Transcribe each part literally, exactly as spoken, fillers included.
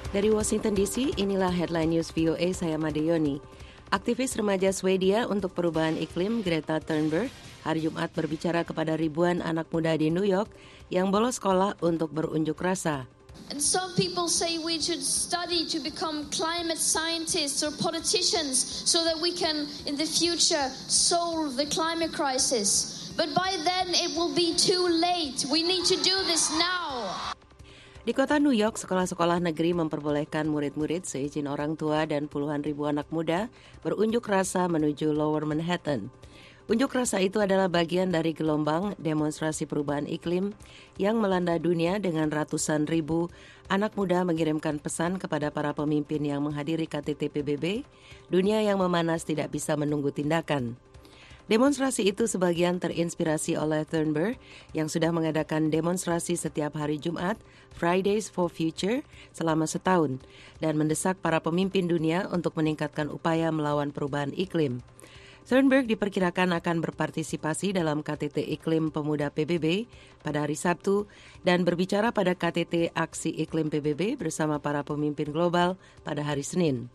Dari Washington D C, inilah Headline News V O A, saya Made Yoni. Aktivis remaja Swedia untuk perubahan iklim Greta Thunberg hari Jumat berbicara kepada ribuan anak muda di New York yang bolos sekolah untuk berunjuk rasa. And some people say we should study to become climate scientists or politicians so that we can, in the future, solve the climate crisis. But by then it will be too late. We need to do this now. Di kota New York, sekolah-sekolah negeri memperbolehkan murid-murid seizin orang tua dan puluhan ribu anak muda berunjuk rasa menuju Lower Manhattan. Unjuk rasa itu adalah bagian dari gelombang demonstrasi perubahan iklim yang melanda dunia dengan ratusan ribu anak muda mengirimkan pesan kepada para pemimpin yang menghadiri K T T P B B, dunia yang memanas tidak bisa menunggu tindakan. Demonstrasi itu sebagian terinspirasi oleh Thunberg yang sudah mengadakan demonstrasi setiap hari Jumat, Fridays for Future, selama setahun dan mendesak para pemimpin dunia untuk meningkatkan upaya melawan perubahan iklim. Thunberg diperkirakan akan berpartisipasi dalam K T T Iklim Pemuda P B B pada hari Sabtu dan berbicara pada K T T Aksi Iklim P B B bersama para pemimpin global pada hari Senin.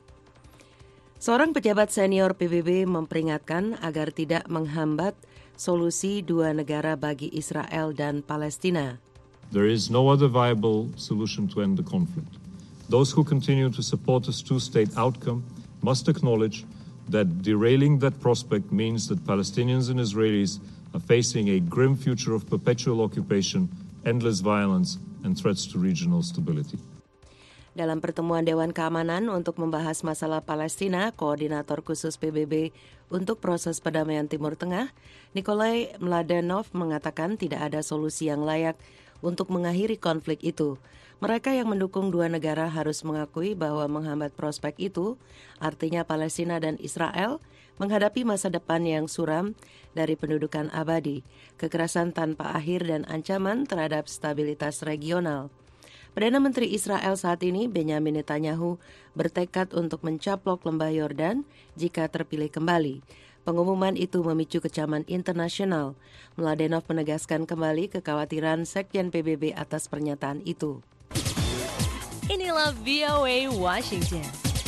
Seorang pejabat senior P B B memperingatkan agar tidak menghambat solusi dua negara bagi Israel dan Palestina. There is no other viable solution to end the conflict. Those who continue to support a two-state outcome must acknowledge that derailing that prospect means that Palestinians and Israelis are facing a grim future of perpetual occupation, endless violence, and threats to regional stability. Dalam pertemuan Dewan Keamanan untuk membahas masalah Palestina, Koordinator Khusus P B B untuk Proses Perdamaian Timur Tengah, Nikolai Mladenov mengatakan tidak ada solusi yang layak untuk mengakhiri konflik itu. Mereka yang mendukung dua negara harus mengakui bahwa menghambat prospek itu, artinya Palestina dan Israel menghadapi masa depan yang suram dari pendudukan abadi, kekerasan tanpa akhir dan ancaman terhadap stabilitas regional. Perdana Menteri Israel saat ini, Benjamin Netanyahu, bertekad untuk mencaplok lembah Yordan jika terpilih kembali. Pengumuman itu memicu kecaman internasional. Mladenov menegaskan kembali kekhawatiran Sekjen P B B atas pernyataan itu. Inilah V O A Washington.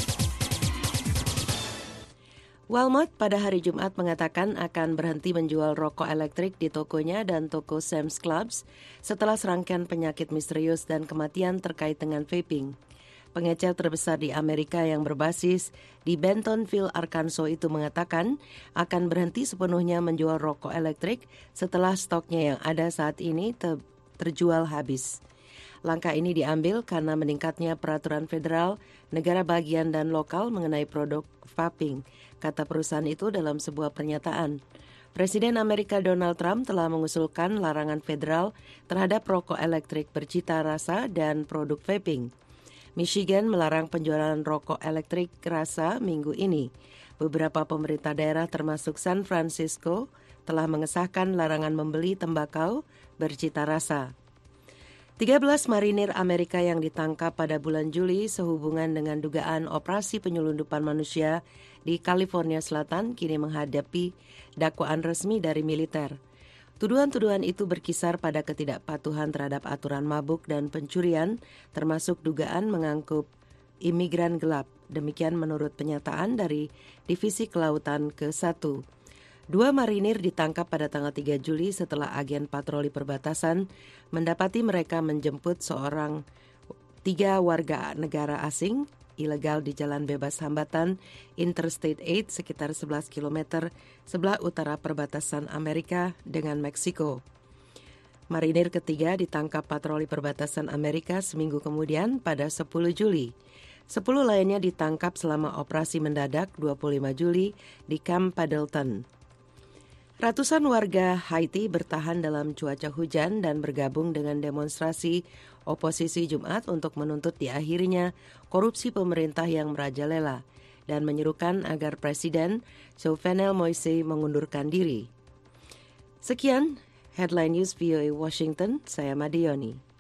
Walmart pada hari Jumat mengatakan akan berhenti menjual rokok elektrik di tokonya dan toko Sam's Clubs setelah serangkaian penyakit misterius dan kematian terkait dengan vaping. Pengecer terbesar di Amerika yang berbasis di Bentonville, Arkansas itu mengatakan akan berhenti sepenuhnya menjual rokok elektrik setelah stoknya yang ada saat ini te- terjual habis. Langkah ini diambil karena meningkatnya peraturan federal, negara bagian dan lokal mengenai produk vaping, kata perusahaan itu dalam sebuah pernyataan. Presiden Amerika Donald Trump telah mengusulkan larangan federal terhadap rokok elektrik bercita rasa dan produk vaping. Michigan melarang penjualan rokok elektrik rasa minggu ini. Beberapa pemerintah daerah termasuk San Francisco telah mengesahkan larangan membeli tembakau bercita rasa. tiga belas marinir Amerika yang ditangkap pada bulan Juli sehubungan dengan dugaan operasi penyelundupan manusia di California Selatan kini menghadapi dakwaan resmi dari militer. Tuduhan-tuduhan itu berkisar pada ketidakpatuhan terhadap aturan mabuk dan pencurian, termasuk dugaan mengangkut imigran gelap. Demikian menurut pernyataan dari Divisi Kelautan ke satu. Dua marinir ditangkap pada tanggal tiga Juli setelah agen patroli perbatasan mendapati mereka menjemput seorang tiga warga negara asing ilegal di jalan bebas hambatan Interstate delapan sekitar sebelas kilometer sebelah utara perbatasan Amerika dengan Meksiko. Marinir ketiga ditangkap patroli perbatasan Amerika seminggu kemudian pada sepuluh Juli. Sepuluh lainnya ditangkap selama operasi mendadak dua puluh lima Juli di Camp Pendleton. Ratusan warga Haiti bertahan dalam cuaca hujan dan bergabung dengan demonstrasi oposisi Jumat untuk menuntut diakhirinya korupsi pemerintah yang merajalela dan menyerukan agar Presiden Jovenel Moise mengundurkan diri. Sekian Headline News V O A Washington, saya Made Yoni.